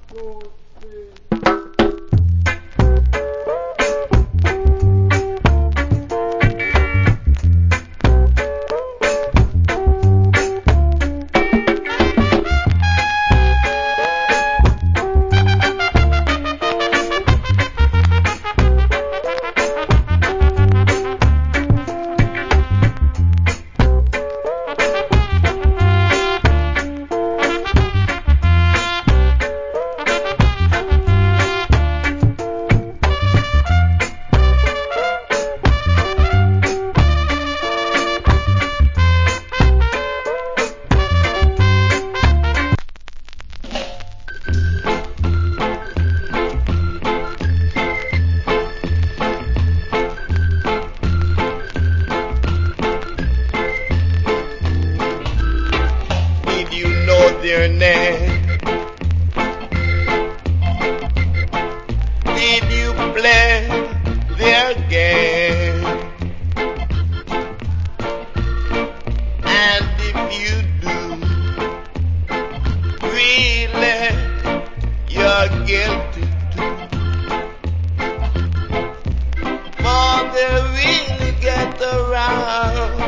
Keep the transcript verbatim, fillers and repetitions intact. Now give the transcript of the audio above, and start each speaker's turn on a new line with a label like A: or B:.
A: Their name. Did you play their game? And if you do, really, you're guilty too. For they really get around